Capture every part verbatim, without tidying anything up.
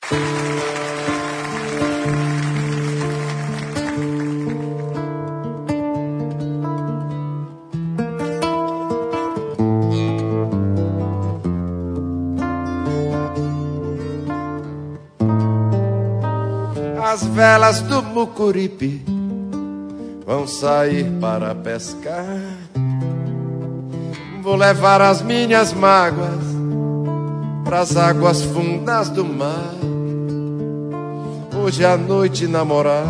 As velas do Mucuripe vão sair para pescar. Vou levar as minhas mágoas pras águas fundas do mar. Hoje à noite namorar,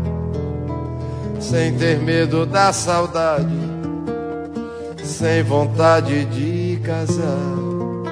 sem ter medo da saudade, sem vontade de casar.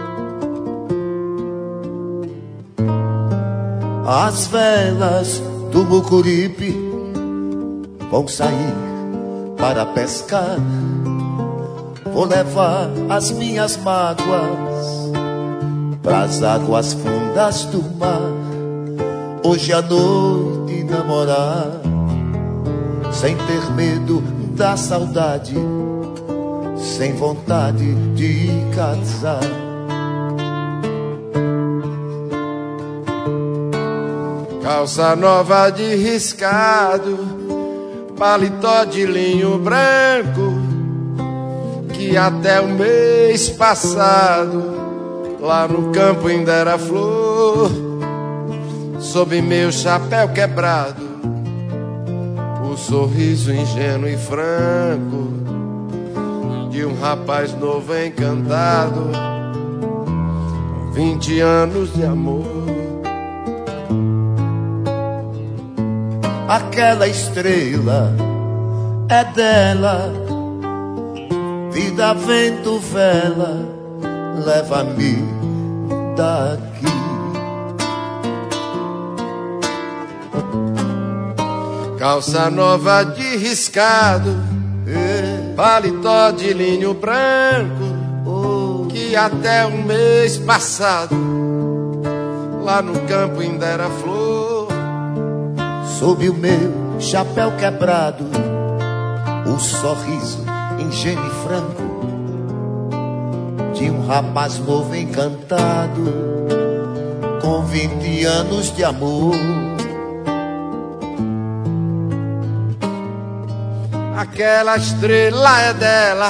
As velas do Mucuripe vão sair para pescar. Vou levar as minhas mágoas pras águas fundas do mar. Hoje à noite namorar, sem ter medo da saudade, sem vontade de casar. Calça nova de riscado, paletó de linho branco, que até o mês passado lá no campo ainda era flor. Sob meu chapéu quebrado, o sorriso ingênuo e franco de um rapaz novo encantado, vinte anos de amor. Aquela estrela é dela, vida, vento, vela, leva-me daqui. Calça nova de riscado, paletó de linho branco, que até o mês passado lá no campo ainda era flor. Sob o meu chapéu quebrado, o sorriso ingênuo e franco de um rapaz novo encantado, com vinte anos de amor. Aquela estrela é dela,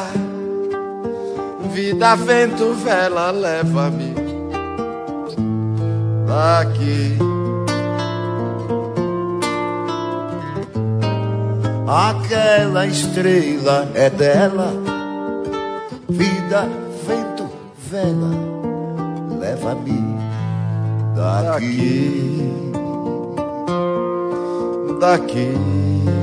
vida, vento, vela, leva-me daqui. Aquela estrela é dela, vida, vento, vela, leva-me daqui, daqui, daqui.